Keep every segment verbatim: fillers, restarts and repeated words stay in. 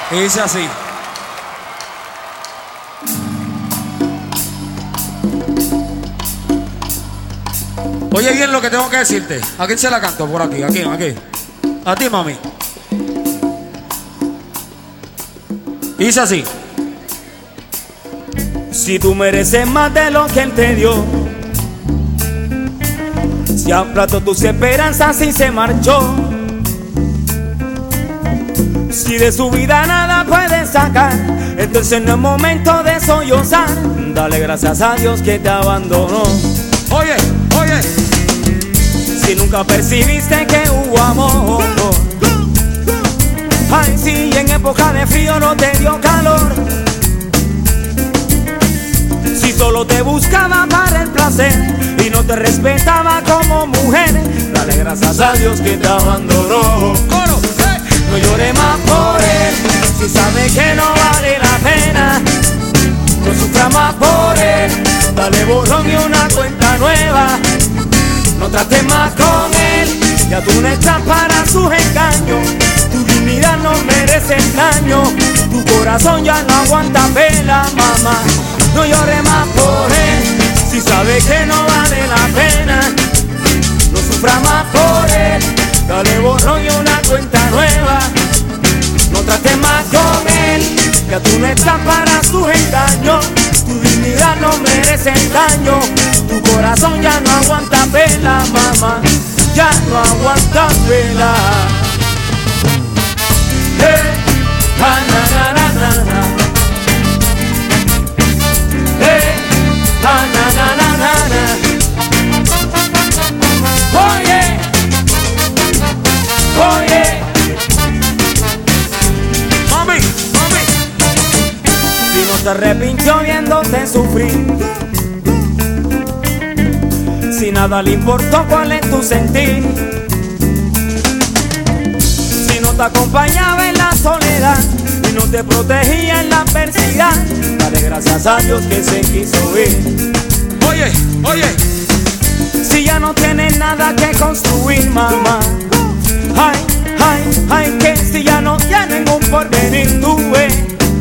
Y dice así. Oye bien lo que tengo que decirte. ¿A quién se la canto? Por aquí, aquí, aquí. A ti, mami. Y dice así. Si tú mereces más de lo que él te dio, si aplastó tus esperanzas y se marchó, si de su vida nada puedes sacar, entonces no es momento de sollozar. Dale gracias a Dios que te abandonó. Oye, oye. Si nunca percibiste que hubo amor, ay, si en época de frío no te dio calor, si solo te buscaba para el placer y no te respetaba como mujer, dale gracias a Dios que te abandonó. Coro, hey. No llore más por él, si sabe que no vale la pena. No sufra más por él, dale borrón y una cuenta nueva. No trates más con él, ya tú no estás para sus engaños. Tu dignidad no merece daño, tu corazón ya no aguanta vela, mamá. No llore más por él, si sabe que no vale la pena. No sufra más por él, dale borrón y una cuenta nueva. No trates más con él, ya tú no estás para sus engaños. Tu dignidad no merece daño, tu corazón ya no aguanta vela, mamá. Ya no aguanta vela. Hey, na na na na na. Hey, na na na na na na. Oye, oye. Mami, mami. Si no te arrepintió viéndote sufrir, si nada le importó cuál es tu sentir, si no te acompañaba en la soledad y no te protegía en la adversidad, dale gracias a Dios que se quiso ir. Oye, oye. Si ya no tienes nada que construir, mamá, ay, ay, ay, que si ya no tienen un porvenir, tú ves.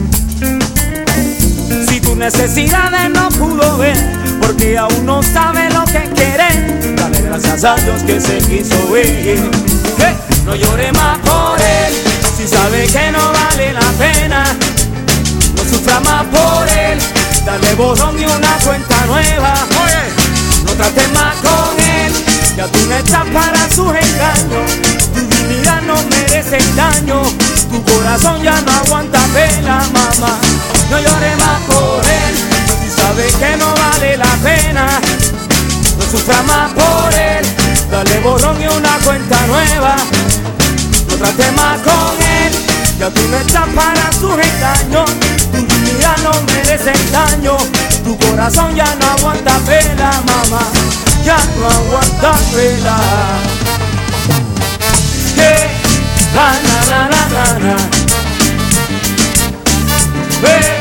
Si tus necesidades no pudo ver, porque aún no sabe lo que quiere, dale gracias a Dios que se quiso ir. Hey, no llore más por él, si sabe que no vale la pena. No sufra más por él, dale borrón y una cuenta nueva. Oye. No trates más con él, ya tú no estás para sus engaños. Tu dignidad no merece daño, tu corazón ya no aguanta vela, mamá. No llore más por él, si sabe que no vale la pena. No sufra más por él, dale borrón y una cuenta nueva. No trates más con él, ya tú no estás para sus engaños. Tu dignidad no merece daño, tu corazón ya no aguanta vela, mamá. Ya no aguanta vela. Yeah, na na na na na. Hey.